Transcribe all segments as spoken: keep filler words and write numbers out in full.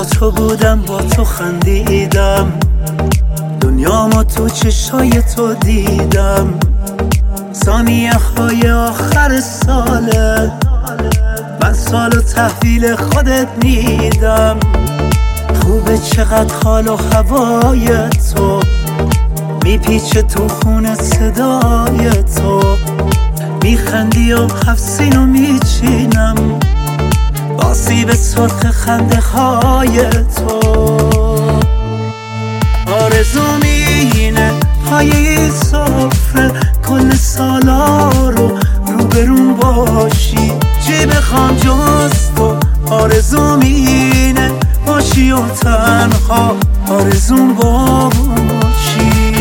تو بودم، با تو خندیدم، دنیامو تو چشای تو دیدم. ثانیه های آخر ساله، من سالو تحویل خودت میدم. خوبه چقدر حال و هوای تو میپیچه تو خون صدای تو. میخندی و هفسینو میچینم با سیب سرخ خنده های تو. آرزوم اینه پای سفره کل سالا رو روبرون باشی، چی بخوام جز تو. آرزوم اینه باشی و تنها آرزوم باشی.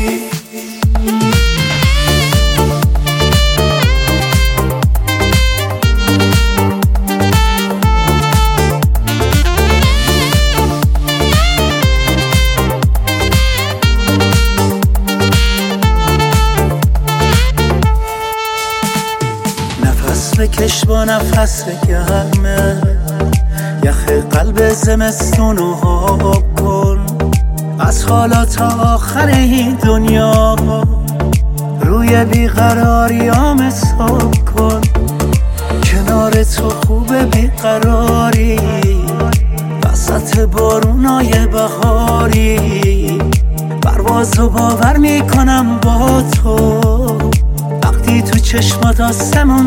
بکش با نفس گرمه، یخ قلب زمستونو آب کن. از حالا تا آخر این دنیا روی بیقراریام حساب کن. کنار تو خوبه بیقراری، وسط بارونای بهاری. پروازو باور میکنم با تو وقتی تو چشمات آسمون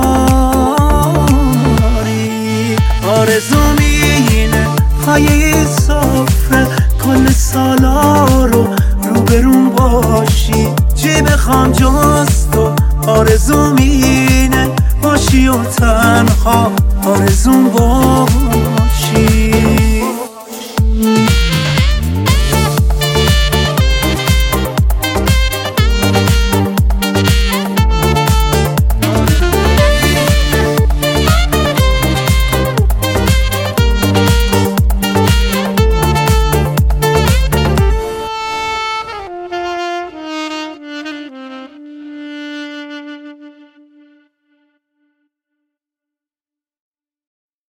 داری. آرزوم اینه پای سفره کل سالا رو روبرون باشی، چی بخوام جز تو. آرزوم اینه باشی و تنها آرزوم باشی.